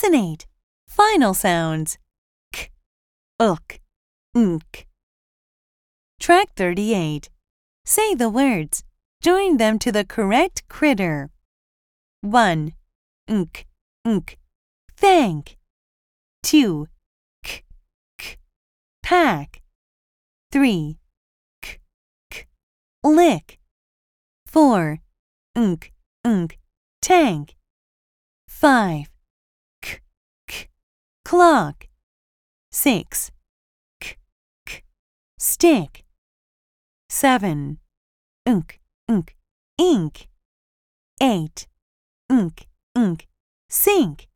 Eliminate. Final sounds. K, uk, nk. Track 38. Say the words. Join them to the correct critter. 1. Nk, nk. Thank. 2. K, k. Pack. 3. K, k. Lick. 4. Nk, nk. Tank. 5. K, k. Clock. 6. K, k. Stick. 7. Unk, unk. Ink. 8. Unk, unk. Sink.